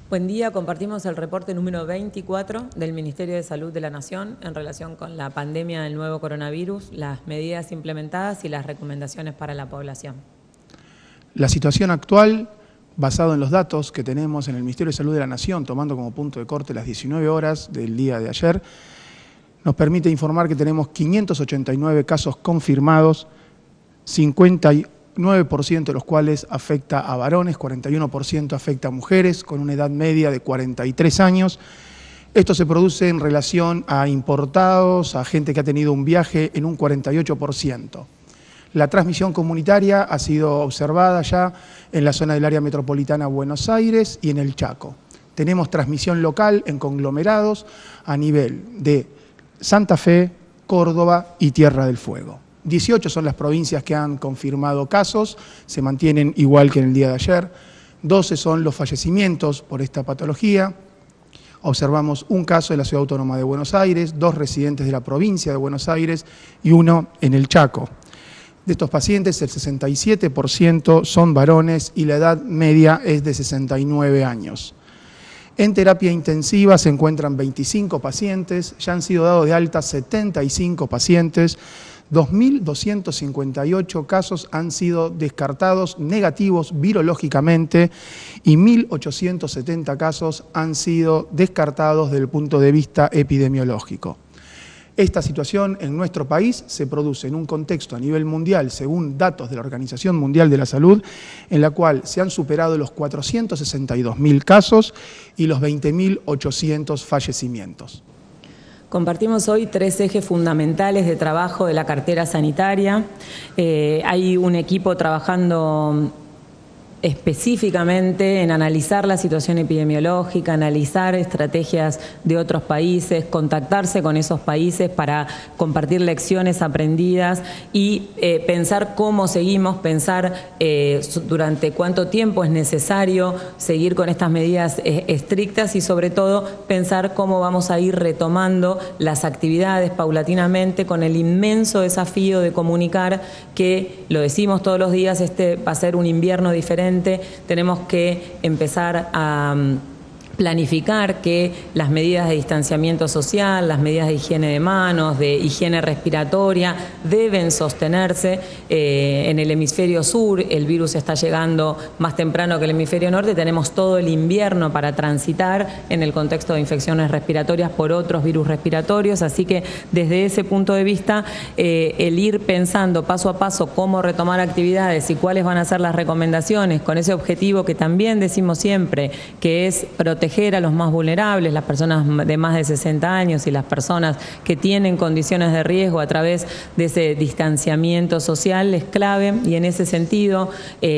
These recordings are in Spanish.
Buen día, compartimos el reporte número 24 del Ministerio de Salud de la Nación en relación con la pandemia del nuevo coronavirus, las medidas implementadas y las recomendaciones para la población. La situación actual, basado en los datos que tenemos en el Ministerio de Salud de la Nación, tomando como punto de corte las 19 horas del día de ayer, nos permite informar que tenemos 589 casos confirmados, 59% de los cuales afecta a varones, 41% afecta a mujeres, con una edad media de 43 años. Esto se produce en relación a importados, a gente que ha tenido un viaje en un 48%. La transmisión comunitaria ha sido observada ya en la zona del área metropolitana Buenos Aires y en el Chaco. Tenemos transmisión local en conglomerados a nivel de Santa Fe, Córdoba y Tierra del Fuego. 18 son las provincias que han confirmado casos, se mantienen igual que en el día de ayer. 12 son los fallecimientos por esta patología. Observamos un caso en la Ciudad Autónoma de Buenos Aires, 2 residentes de la provincia de Buenos Aires y 1 en el Chaco. De estos pacientes, el 67% son varones y la edad media es de 69 años. En terapia intensiva se encuentran 25 pacientes, ya han sido dados de alta 75 pacientes, 2.258 casos han sido descartados negativos virológicamente y 1.870 casos han sido descartados desde el punto de vista epidemiológico. Esta situación en nuestro país se produce en un contexto a nivel mundial, según datos de la Organización Mundial de la Salud, en la cual se han superado los 462.000 casos y los 20.800 fallecimientos. Compartimos hoy 3 ejes fundamentales de trabajo de la cartera sanitaria. Hay un equipo trabajando específicamente en analizar la situación epidemiológica, analizar estrategias de otros países, contactarse con esos países para compartir lecciones aprendidas y pensar cómo seguimos, pensar durante cuánto tiempo es necesario seguir con estas medidas estrictas y sobre todo pensar cómo vamos a ir retomando las actividades paulatinamente con el inmenso desafío de comunicar que, lo decimos todos los días, este va a ser un invierno diferente. Tenemos que empezar a planificar que las medidas de distanciamiento social, las medidas de higiene de manos, de higiene respiratoria, deben sostenerse. En el hemisferio sur el virus está llegando más temprano que el hemisferio norte, tenemos todo el invierno para transitar en el contexto de infecciones respiratorias por otros virus respiratorios, así que desde ese punto de vista el ir pensando paso a paso cómo retomar actividades y cuáles van a ser las recomendaciones con ese objetivo que también decimos siempre, que es proteger a los más vulnerables, las personas de más de 60 años y las personas que tienen condiciones de riesgo a través de ese distanciamiento social es clave y en ese sentido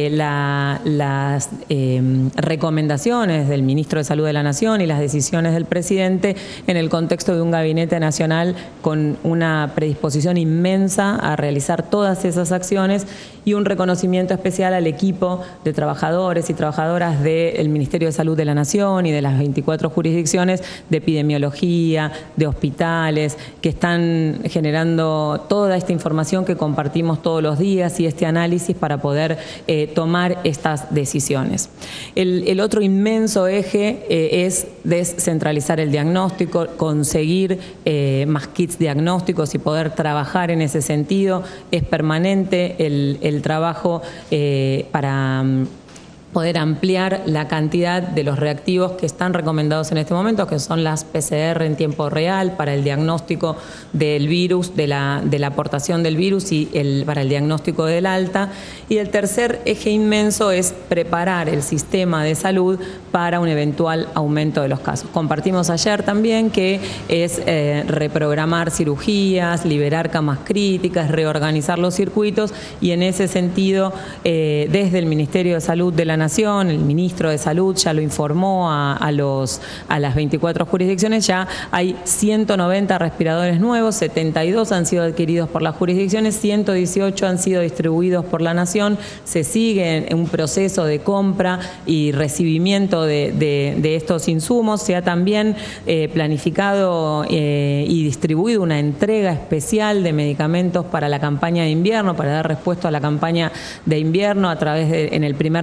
las recomendaciones del Ministro de Salud de la Nación y las decisiones del Presidente en el contexto de un gabinete nacional con una predisposición inmensa a realizar todas esas acciones y un reconocimiento especial al equipo de trabajadores y trabajadoras del Ministerio de Salud de la Nación y de las 24 jurisdicciones de epidemiología, de hospitales, que están generando toda esta información que compartimos todos los días y este análisis para poder tomar estas decisiones. El otro inmenso eje es descentralizar el diagnóstico, conseguir más kits diagnósticos y poder trabajar en ese sentido. Es permanente el trabajo para poder ampliar la cantidad de los reactivos que están recomendados en este momento, que son las PCR en tiempo real para el diagnóstico del virus, de la aportación del virus y para el diagnóstico del alta. Y el tercer eje inmenso es preparar el sistema de salud para un eventual aumento de los casos. Compartimos ayer también que es reprogramar cirugías, liberar camas críticas, reorganizar los circuitos y en ese sentido desde el Ministerio de Salud de la Nación, el Ministro de Salud ya lo informó a las 24 jurisdicciones, ya hay 190 respiradores nuevos, 72 han sido adquiridos por las jurisdicciones, 118 han sido distribuidos por la Nación, se sigue en un proceso de compra y recibimiento de estos insumos, se ha también planificado y distribuido una entrega especial de medicamentos para la campaña de invierno, para dar respuesta a la campaña de invierno a través en el primer nivel de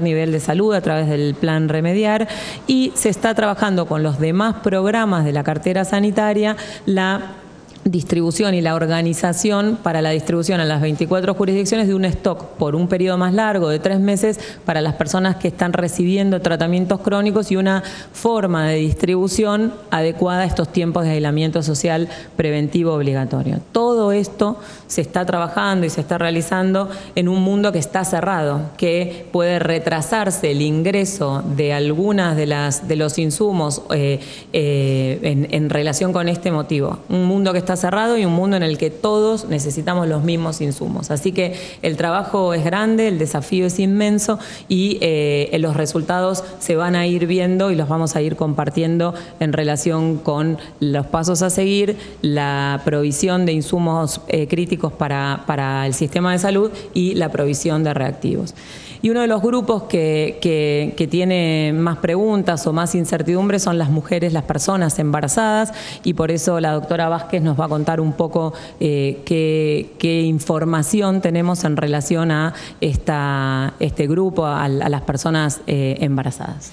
salud a través del Plan Remediar, y se está trabajando con los demás programas de la cartera sanitaria la distribución y la organización para la distribución a las 24 jurisdicciones de un stock por un periodo más largo de 3 meses para las personas que están recibiendo tratamientos crónicos y una forma de distribución adecuada a estos tiempos de aislamiento social preventivo obligatorio. Todo esto se está trabajando y se está realizando en un mundo que está cerrado, que puede retrasarse el ingreso de algunas de los insumos en relación con este motivo. Un mundo que está cerrado y un mundo en el que todos necesitamos los mismos insumos. Así que el trabajo es grande, el desafío es inmenso y los resultados se van a ir viendo y los vamos a ir compartiendo en relación con los pasos a seguir, la provisión de insumos críticos para el sistema de salud y la provisión de reactivos. Y uno de los grupos que tiene más preguntas o más incertidumbres son las mujeres, las personas embarazadas, y por eso la doctora Vázquez nos va a contar un poco qué información tenemos en relación a este grupo, a las personas embarazadas.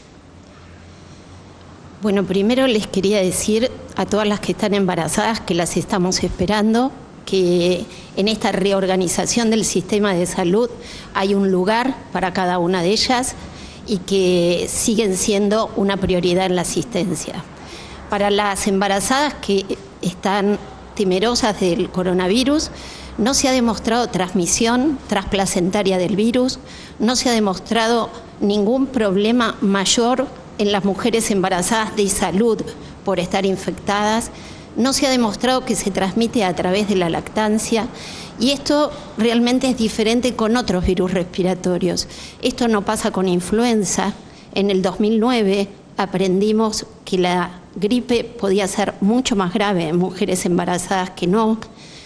Bueno, primero les quería decir a todas las que están embarazadas que las estamos esperando, que en esta reorganización del sistema de salud hay un lugar para cada una de ellas y que siguen siendo una prioridad en la asistencia. Para las embarazadas que están temerosas del coronavirus, no se ha demostrado transmisión transplacentaria del virus, no se ha demostrado ningún problema mayor en las mujeres embarazadas de salud por estar infectadas. No se ha demostrado que se transmite a través de la lactancia y esto realmente es diferente con otros virus respiratorios. Esto no pasa con influenza. En el 2009 aprendimos que la gripe podía ser mucho más grave en mujeres embarazadas que no,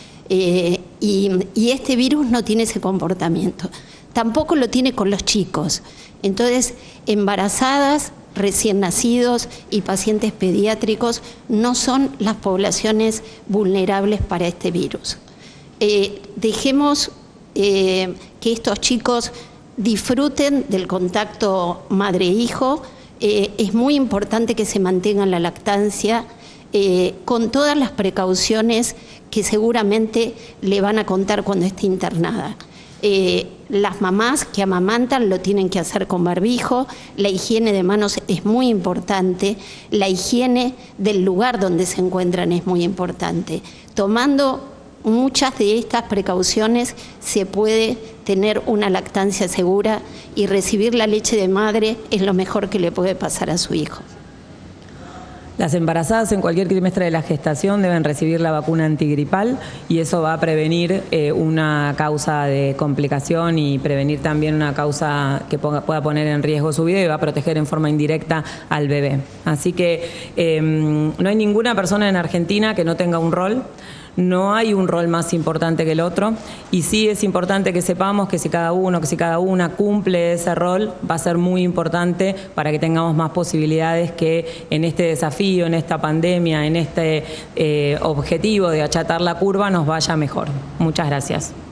y este virus no tiene ese comportamiento. Tampoco lo tiene con los chicos. Entonces, embarazadas, recién nacidos y pacientes pediátricos no son las poblaciones vulnerables para este virus. Dejemos que estos chicos disfruten del contacto madre-hijo. Es muy importante que se mantenga la lactancia con todas las precauciones que seguramente le van a contar cuando esté internada. Las mamás que amamantan lo tienen que hacer con barbijo, la higiene de manos es muy importante, la higiene del lugar donde se encuentran es muy importante. Tomando muchas de estas precauciones se puede tener una lactancia segura y recibir la leche de madre es lo mejor que le puede pasar a su hijo. Las embarazadas en cualquier trimestre de la gestación deben recibir la vacuna antigripal y eso va a prevenir una causa de complicación y prevenir también una causa que pueda poner en riesgo su vida y va a proteger en forma indirecta al bebé. Así que no hay ninguna persona en Argentina que no tenga un rol. No hay un rol más importante que el otro y sí es importante que sepamos que si cada uno, que si cada una cumple ese rol, va a ser muy importante para que tengamos más posibilidades que en este desafío, en esta pandemia, en este objetivo de achatar la curva nos vaya mejor. Muchas gracias.